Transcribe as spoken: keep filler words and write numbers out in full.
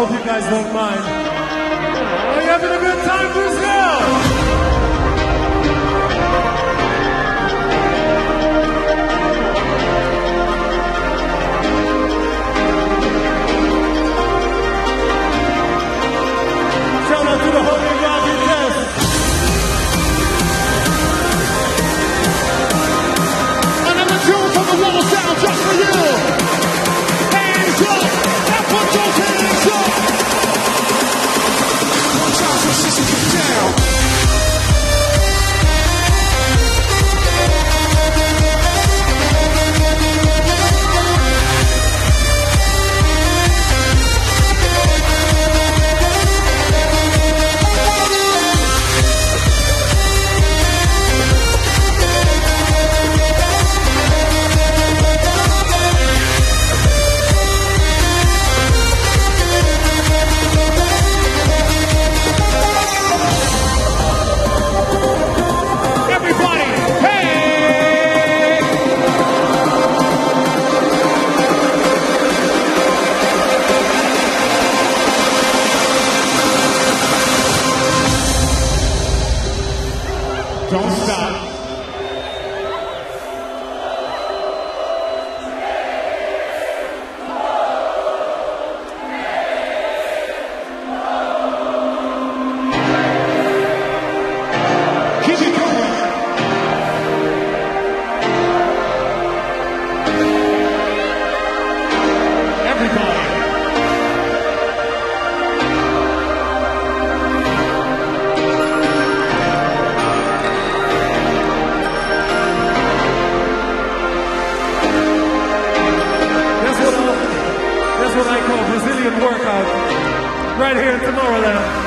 hope you guys don't mind. Are you having a good time, Brazil? Shout out to the whole Ravi test. Another tune from the wall sound just for you. Hands up, and put those hands up. One time for Sissy, get down. Don't stop. Keep it going. Everybody. That's what I call Brazilian workout right here in Tomorrowland.